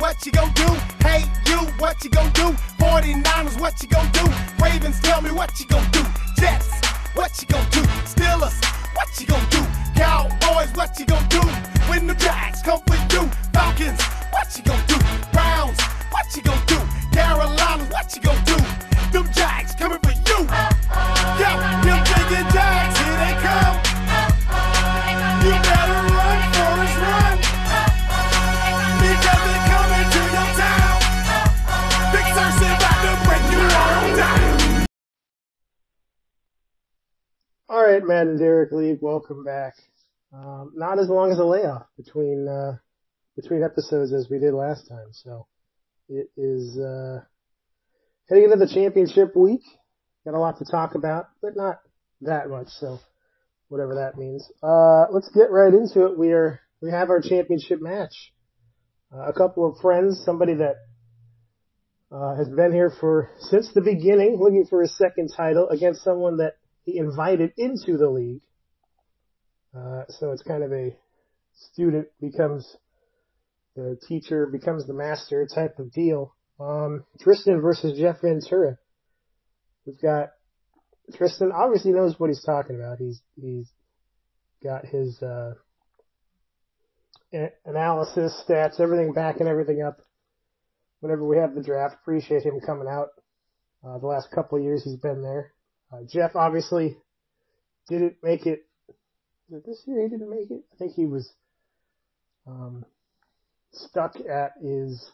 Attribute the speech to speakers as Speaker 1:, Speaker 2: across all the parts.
Speaker 1: what you gon' do? Hey, you, what you gon' do? 49ers, what you gon' do? Ravens, tell me what you gon' do? Jets, what you gon' do? Steelers, what you gon' do? Cowboys, what you gon' do? When the Jags come for you? Falcons, what you gon' do? Browns, what you gon' do? Carolina, what you gon' do? Them Jags coming for you. Yeah, them big Jags, here they come. You better run, Forrest, run. Because they're coming to your town. Big Cersei about to bring you all down.
Speaker 2: All right, Matt and Derek League, welcome back. Not as long as a layoff between episodes as we did last time, so it is heading into the championship week. Got a lot to talk about, but not that much, so whatever that means. Let's get right into it. We have our championship match. A couple of friends, somebody that has been here since the beginning, looking for his second title against someone that he invited into the league. So it's kind of a student becomes the teacher, becomes the master type of deal. Tristan versus Jeff Ventura. We've got Tristan obviously knows what he's talking about. He's got his analysis, stats, everything backing everything up. Whenever we have the draft, appreciate him coming out. The last couple of years he's been there. Jeff obviously didn't make it. This year he didn't make it. I think he was stuck at his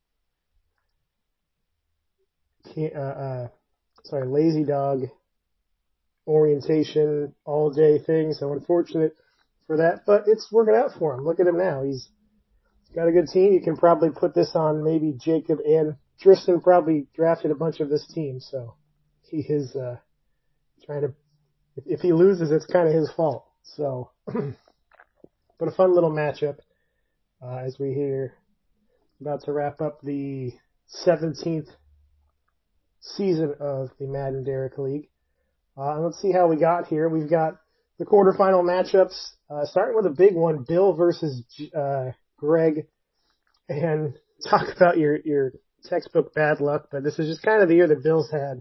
Speaker 2: lazy dog orientation all day thing. So unfortunate for that, but it's working out for him. Look at him now. He's got a good team. You can probably put this on maybe Jacob and Tristan probably drafted a bunch of this team. So he is trying to, if he loses, it's kind of his fault. So, but a fun little matchup as we hear about to wrap up the 17th season of the Madden Derek League. And let's see how we got here. We've got the quarterfinal matchups, starting with a big one, Bill versus Greg. And talk about your textbook bad luck, but this is just kind of the year that Bill's had.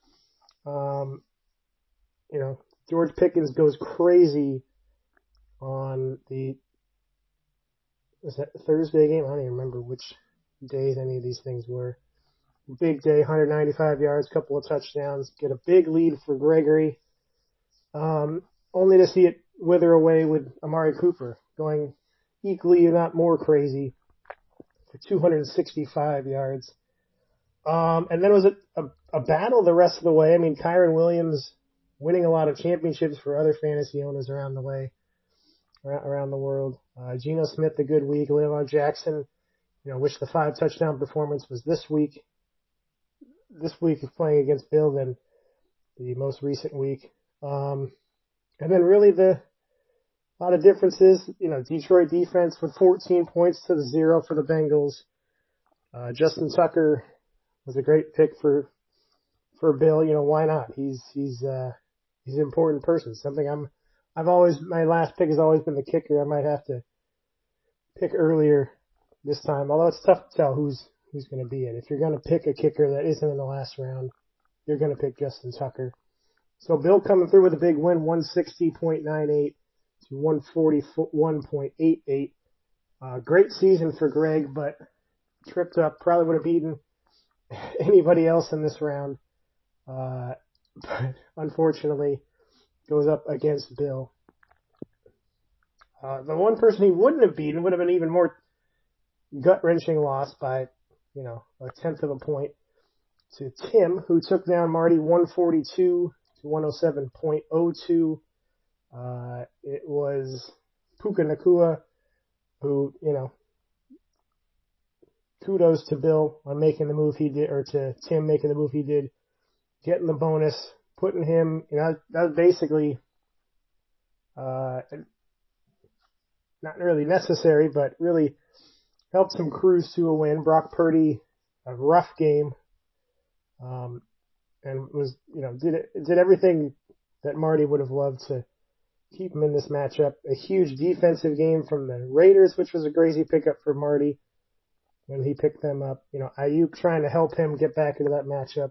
Speaker 2: George Pickens goes crazy on was that Thursday game? I don't even remember which days any of these things were. Big day, 195 yards, couple of touchdowns, get a big lead for Gregory. Only to see it wither away with Amari Cooper going equally, if not more crazy, for 265 yards. And then it was a battle the rest of the way. I mean, Kyron Williams winning a lot of championships for other fantasy owners around the world. Geno Smith, a good week. Leon Jackson, wish the 5 touchdown performance was this week. This week is playing against Bill than the most recent week. And then really a lot of differences. Detroit defense with 14 points to 0 for the Bengals. Justin Tucker was a great pick for Bill. Why not? He's an important person. Something my last pick has always been the kicker. I might have to pick earlier this time, although it's tough to tell who's going to be it. If you're going to pick a kicker that isn't in the last round, you're going to pick Justin Tucker. So Bill coming through with a big win, 160.98 to 141.88. Great season for Greg, but tripped up. Probably would have beaten anybody else in this round. But unfortunately goes up against Bill. The one person he wouldn't have beaten would have been even more gut-wrenching loss by, a tenth of a point to Tim, who took down Marty 142 to 107.02. It was Puka Nakua who, kudos to Bill on making the move he did, or to Tim making the move he did, getting the bonus, putting him, that was basically, not really necessary, but really helped him cruise to a win. Brock Purdy, a rough game, and was, did everything that Marty would have loved to keep him in this matchup. A huge defensive game from the Raiders, which was a crazy pickup for Marty. when he picked them up. Ayuk trying to help him get back into that matchup.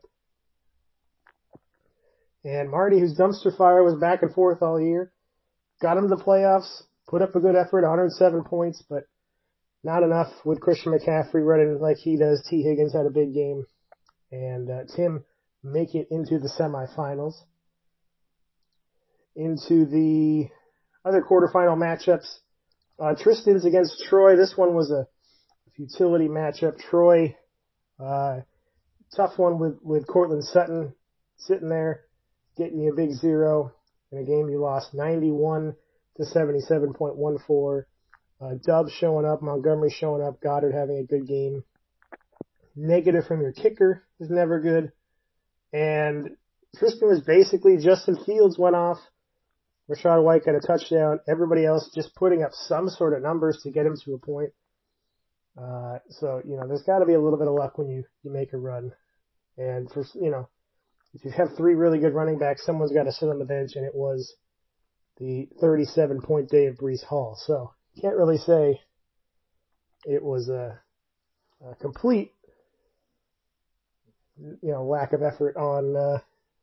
Speaker 2: And Marty, whose dumpster fire was back and forth all year, got him to the playoffs, put up a good effort, 107 points, but not enough with Christian McCaffrey running like he does. T. Higgins had a big game. And Tim make it into the semifinals. Into the other quarterfinal matchups. Tristan's against Troy. This one was a futility matchup. Troy, tough one with Cortland Sutton sitting there, getting you a big 0 in a game you lost 91 to 77.14. Dubs showing up, Montgomery showing up, Goddard having a good game. Negative from your kicker is never good. And Tristan was basically Justin Fields went off. Rachaad White got a touchdown. Everybody else just putting up some sort of numbers to get him to a point. So, there's got to be a little bit of luck when you make a run. And if you have 3 really good running backs, someone's got to sit on the bench, and it was the 37-point day of Breece Hall. So, can't really say it was a complete, lack of effort on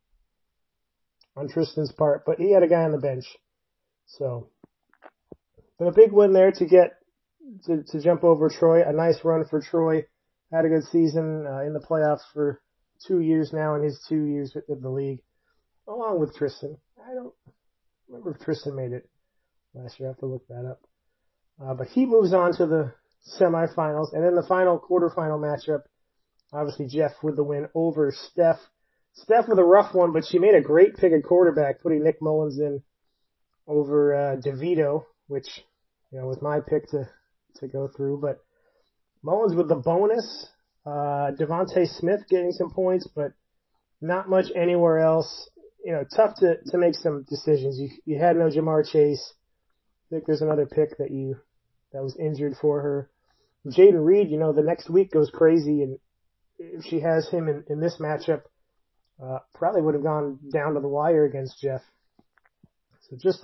Speaker 2: Tristan's part, but he had a guy on the bench. So, but a big win there to get to jump over Troy. A nice run for Troy. Had a good season in the playoffs for 2 years now in his 2 years with the league, along with Tristan. I don't remember if Tristan made it last year. I have to look that up. But he moves on to the semifinals, and then the final quarterfinal matchup. Obviously, Jeff with the win over Steph. Steph with a rough one, but she made a great pick at quarterback, putting Nick Mullins in over DeVito, which was my pick to go through. But Mullins with the bonus. Devontae Smith getting some points, but not much anywhere else. Tough to make some decisions. You had no Jamar Chase. I think there's another pick that was injured for her. Jaden Reed, the next week goes crazy, and if she has him in this matchup, probably would have gone down to the wire against Jeff. So just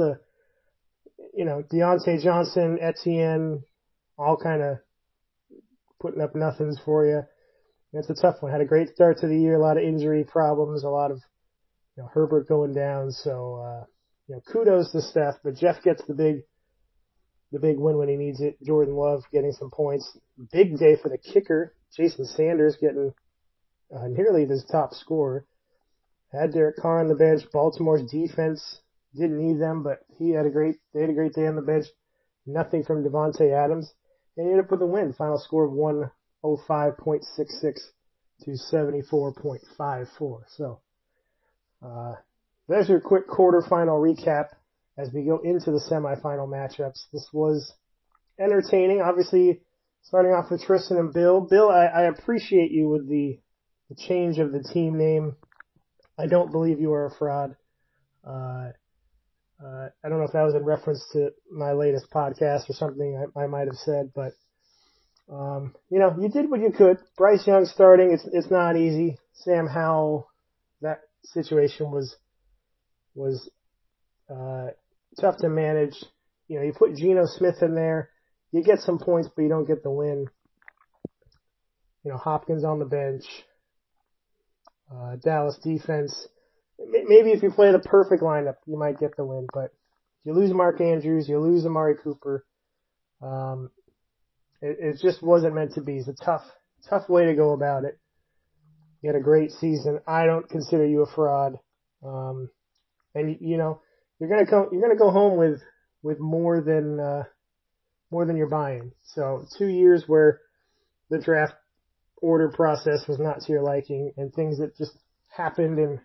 Speaker 2: Deontay Johnson, Etienne, all kind of putting up nothings for you. It's a tough one. Had a great start to the year, a lot of injury problems, a lot of Herbert going down. So kudos to Steph, but Jeff gets the big win when he needs it. Jordan Love getting some points. Big day for the kicker. Jason Sanders getting nearly his top scorer. Had Derek Carr on the bench. Baltimore's defense didn't need them, but they had a great day on the bench. Nothing from Devontae Adams. And he ended up with a win. Final score of 105.66 to 74.54. So, there's your quick quarterfinal recap as we go into the semifinal matchups. This was entertaining. Obviously, starting off with Tristan and Bill. Bill, I appreciate you with the change of the team name. I don't believe you are a fraud. I don't know if that was in reference to my latest podcast or something I might have said, but, you did what you could. Bryce Young starting, it's not easy. Sam Howell, that situation was tough to manage. You put Geno Smith in there, you get some points, but you don't get the win. Hopkins on the bench. Dallas defense. Maybe if you play the perfect lineup, you might get the win, but you lose Mark Andrews, you lose Amari Cooper. It just wasn't meant to be. It's a tough way to go about it. You had a great season. I don't consider you a fraud. And you're gonna go home with more than you're buying. So 2 years where the draft order process was not to your liking and things that just happened and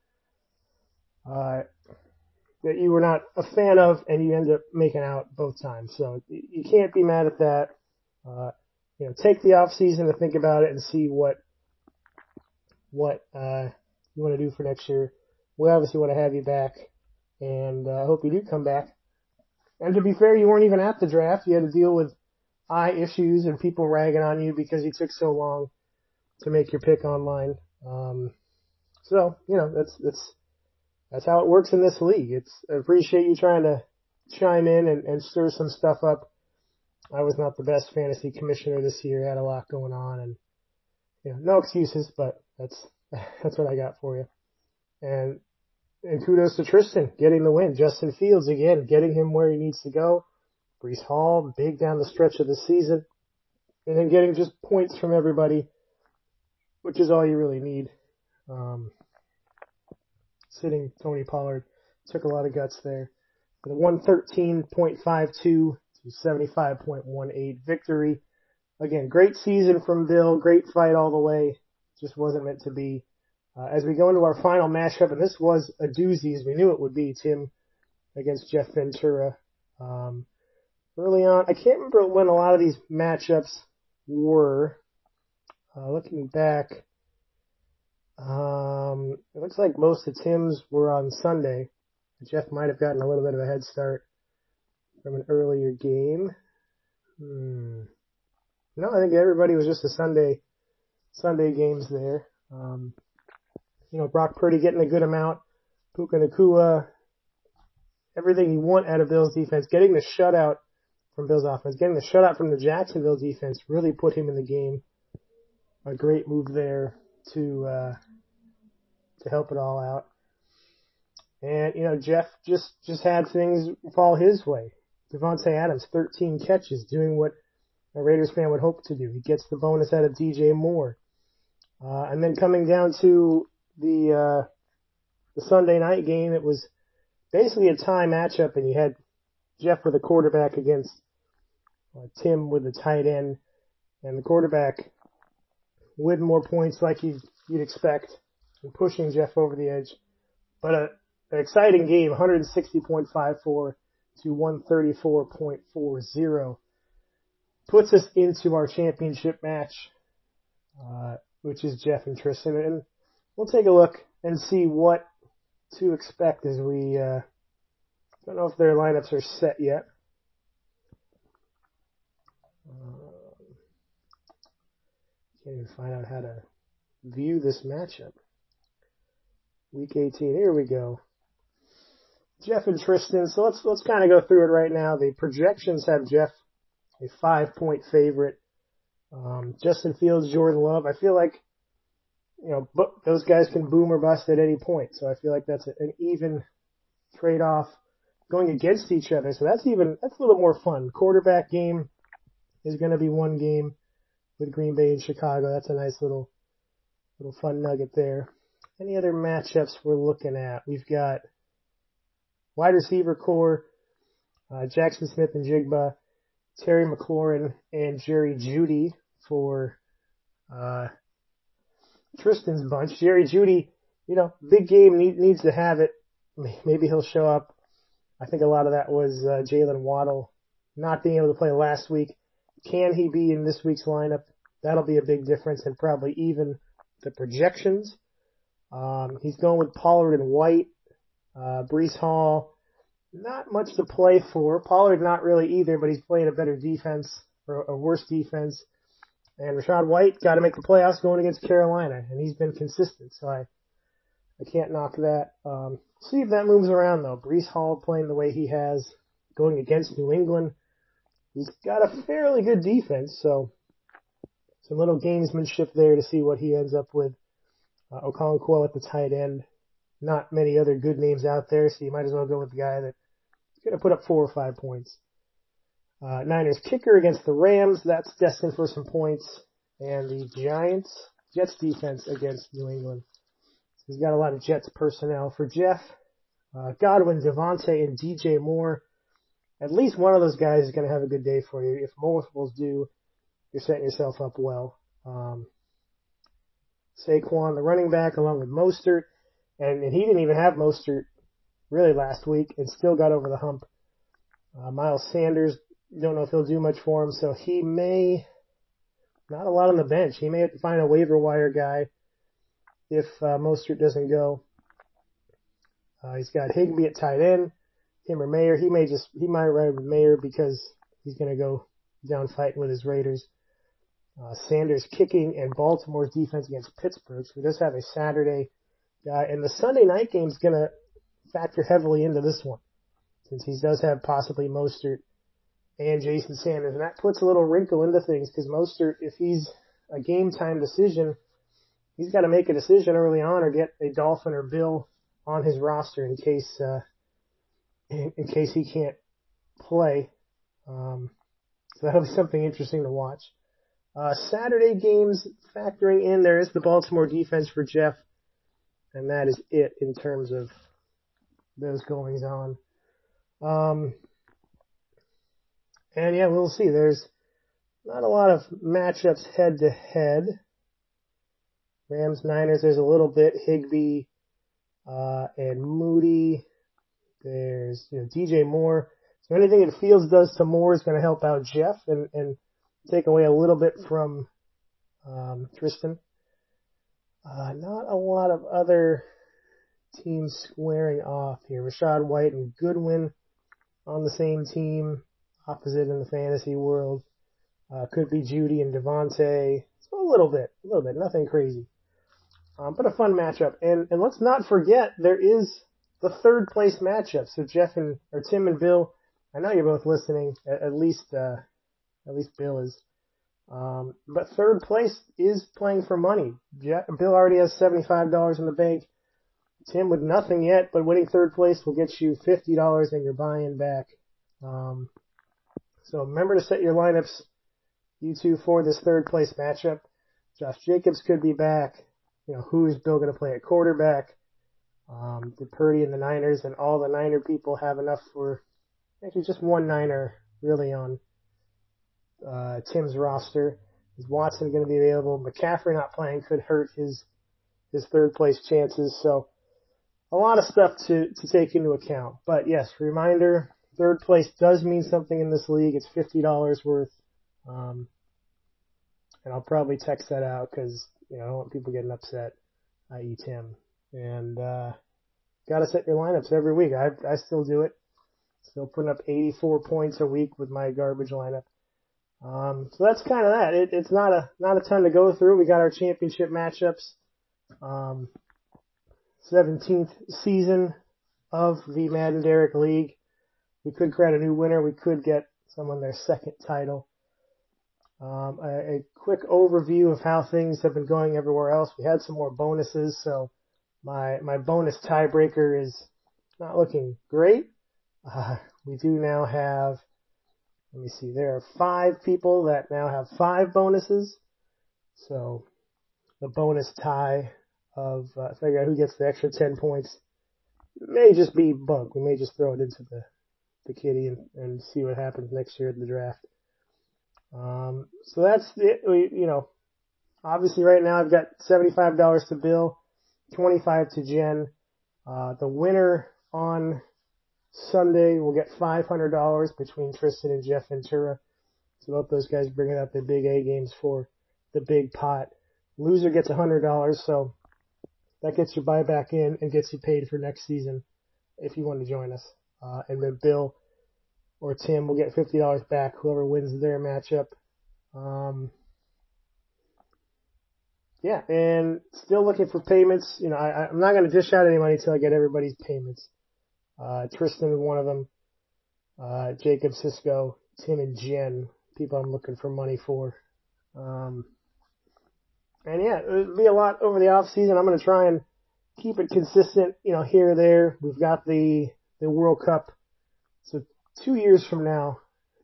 Speaker 2: that you were not a fan of, and you end up making out both times. So you can't be mad at that. Take the off season to think about it and see what you want to do for next year. We obviously want to have you back, and I hope you do come back. And to be fair, you weren't even at the draft. You had to deal with eye issues and people ragging on you because you took so long to make your pick online. So that's how it works in this league. I appreciate you trying to chime in and stir some stuff up I was not the best fantasy commissioner this year. Had a lot going on, and no excuses, but that's what I got for you. And kudos to Tristan getting the win. Justin Fields again, getting him where he needs to go. Breece Hall, big down the stretch of the season, and then getting just points from everybody, which is all you really need. Sitting Tony Pollard took a lot of guts there. For the 113.52 to 75.18 victory. Again, great season from Bill, great fight all the way. Just wasn't meant to be. As we go into our final matchup, and this was a doozy as we knew it would be, Tim against Jeff Ventura. Early on, I can't remember when a lot of these matchups were. Looking back, it looks like most of Tim's were on Sunday. Jeff might have gotten a little bit of a head start from an earlier game. No, I think everybody was just a Sunday games there. Brock Purdy getting a good amount. Puka Nacua, everything you want out of Bill's defense. Getting the shutout from Bill's offense. Getting the shutout from the Jacksonville defense really put him in the game. A great move there to help it all out. And, Jeff just had things fall his way. Devontae Adams, 13 catches, doing what a Raiders fan would hope to do. He gets the bonus out of DJ Moore. And then coming down to the Sunday night game, it was basically a tie matchup, and you had Jeff with a quarterback against Tim with a tight end, and the quarterback with more points like you'd expect and pushing Jeff over the edge. But an exciting game, 160.54 to 134.40. Puts us into our championship match, which is Jeff and Tristan. And we'll take a look and see what to expect as we, don't know if their lineups are set yet. Can't even find out how to view this matchup. Week 18, here we go. Jeff and Tristan, so let's kind of go through it right now. The projections have Jeff a 5-point favorite. Justin Fields, Jordan Love. I feel like, those guys can boom or bust at any point. So I feel like that's an even trade-off going against each other. So that's a little more fun. Quarterback game is going to be one game with Green Bay and Chicago. That's a nice little fun nugget there. Any other matchups we're looking at? We've got wide receiver core, Jackson Smith and Jigba, Terry McLaurin and Jerry Jeudy for Tristan's bunch. Jerry Jeudy, big game, needs to have it. Maybe he'll show up. I think a lot of that was Jalen Waddle not being able to play last week. Can he be in this week's lineup? That'll be a big difference and probably even the projections. He's going with Pollard and White. Breece Hall, not much to play for. Pollard not really either, but he's playing a better defense, or a worse defense. And Rachaad White got to make the playoffs going against Carolina, and he's been consistent, so I can't knock that. See if that moves around, though. Breece Hall playing the way he has, going against New England. He's got a fairly good defense, so some little gamesmanship there to see what he ends up with. Okonkwo at the tight end. Not many other good names out there, so you might as well go with the guy that's going to put up 4 or 5 points. Niners kicker against the Rams. That's destined for some points. And the Jets defense against New England. So he's got a lot of Jets personnel. For Jeff, Godwin, Devontae, and DJ Moore. At least one of those guys is going to have a good day for you. If multiples do, you're setting yourself up well. Saquon, the running back, along with Mostert. And he didn't even have Mostert really last week and still got over the hump. Miles Sanders, don't know if he'll do much for him, so he may, not a lot on the bench. He may have to find a waiver wire guy if Mostert doesn't go. He's got Higbee at tight end, him or Mayer. He might ride with Mayer because he's going to go down fighting with his Raiders. Sanders kicking and Baltimore's defense against Pittsburgh. So he does have a Saturday guy. And the Sunday night game is going to factor heavily into this one, since he does have possibly Mostert and Jason Sanders. And that puts a little wrinkle into things because Mostert, if he's a game time decision, he's got to make a decision early on or get a Dolphin or Bill on his roster in case he can't play. So that'll be something interesting to watch. Saturday games factoring in, there is the Baltimore defense for Jeff, and that is it in terms of those goings on. And yeah, we'll see. There's not a lot of matchups head to head. Rams, Niners, there's a little bit. Higbee, and Moody. There's, DJ Moore. So anything that Fields does to Moore is going to help out Jeff and take away a little bit from, Tristan. Not a lot of other teams squaring off here. Rachaad White and Goodwin on the same team, opposite in the fantasy world. Could be Judy and Devontae. So a little bit, nothing crazy. But a fun matchup. And let's not forget, there is the third place matchup. So Tim and Bill, I know you're both listening, at least Bill is. But third place is playing for money. Bill already has $75 in the bank. Tim with nothing yet, but winning third place will get you $50 and you're buying back. So remember to set your lineups, you two, for this third place matchup. Josh Jacobs could be back. Who is Bill going to play at quarterback? Did Purdy and the Niners and all the Niner people have enough for actually just one Niner really on Tim's roster? Is Watson going to be available? McCaffrey not playing could hurt his third place chances. So a lot of stuff to take into account. But yes, reminder, third place does mean something in this league. It's $50 worth. And I'll probably text that out because, I don't want people getting upset, i.e. Tim. And, gotta set your lineups every week. I still do it. Still putting up 84 points a week with my garbage lineup. So that's kind of that. It's not a ton to go through. We got our championship matchups. 17th season of the Madden Derek League. We could crown a new winner. We could get someone their second title. A quick overview of how things have been going everywhere else. We had some more bonuses, so my bonus tiebreaker is not looking great. We do now have, let me see, there are 5 people that now have 5 bonuses. So the bonus tie of figure out who gets the extra 10 points may just be bunk. We may just throw it into the kitty and see what happens next year at the draft. So that's it. Obviously right now I've got $75 to Bill, $25 to Jen. The winner on Sunday will get $500 between Tristan and Jeff Ventura. So both those guys bringing up their big A games for the big pot. Loser gets $100, so that gets your buyback in and gets you paid for next season if you want to join us. And then Bill or Tim will get $50 back, whoever wins their matchup. Yeah, and still looking for payments. I'm not going to dish out any money until I get everybody's payments. Tristan, one of them. Jacob, Cisco, Tim, and Jen, people I'm looking for money for. And yeah, it'll be a lot over the off season. I'm going to try and keep it consistent, here or there. We've got the World Cup. So 3 years from now,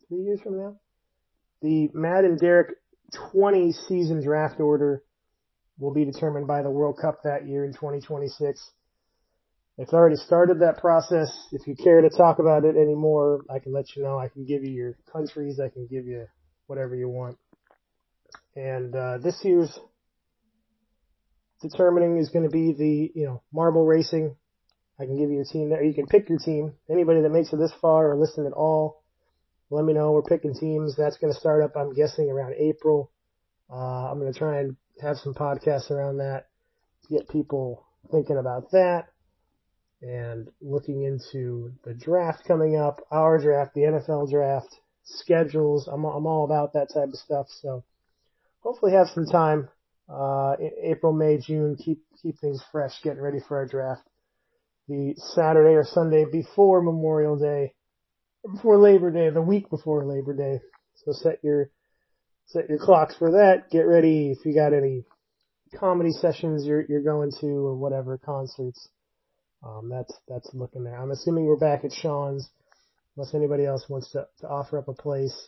Speaker 2: the Madden Derek 20 season draft order will be determined by the World Cup that year in 2026. It's already started that process. If you care to talk about it anymore, I can let you know. I can give you your countries. I can give you whatever you want. And this year's determining is going to be the, marble racing. I can give you a team there. You can pick your team. Anybody that makes it this far or listen at all, let me know. We're picking teams. That's going to start up, I'm guessing, around April. I'm going to try and have some podcasts around that to get people thinking about that and looking into the draft coming up, our draft, the NFL draft, schedules. I'm all about that type of stuff. So hopefully have some time, April, May, June, keep things fresh, getting ready for our draft. The Saturday or Sunday before Memorial Day before Labor Day, the week before Labor Day. So set your clocks for that. Get ready if you got any comedy sessions you're going to or whatever, concerts. That's looking there. I'm assuming we're back at Sean's, unless anybody else wants to offer up a place.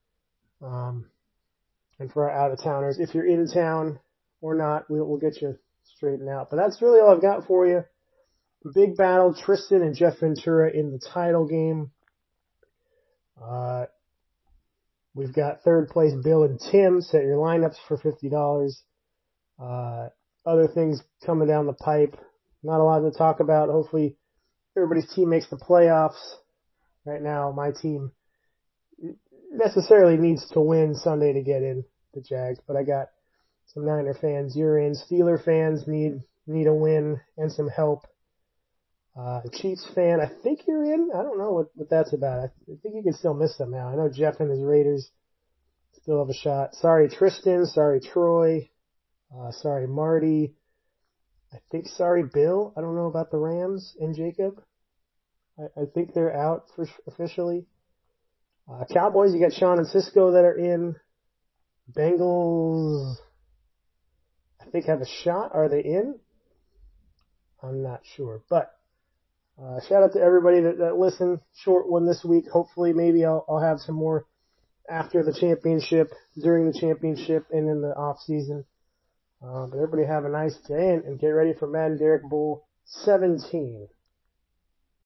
Speaker 2: And for our out-of-towners, if you're in town or not, we'll get you straightened out. But that's really all I've got for you. Big battle, Tristan and Jeff Ventura in the title game. We've got third place Bill and Tim. Set your lineups for $50. Other things coming down the pipe. Not a lot to talk about. Hopefully everybody's team makes the playoffs. Right now, my team necessarily needs to win Sunday to get in, the Jags, but I got some Niner fans. You're in. Steeler fans need a win and some help. Chiefs fan, I think you're in. I don't know what that's about. I think you can still miss them now. I know Jeff and his Raiders still have a shot. Sorry, Tristan. Sorry, Troy. Sorry, Marty. I think sorry, Bill. I don't know about the Rams and Jacob. I think they're out officially. Cowboys, you got Sean and Cisco that are in. Bengals, I think have a shot. Are they in? I'm not sure. But shout out to everybody that listened. Short one this week. Hopefully, maybe I'll have some more after the championship, during the championship, and in the off season. But everybody have a nice day and get ready for Madden Derek Bowl 17.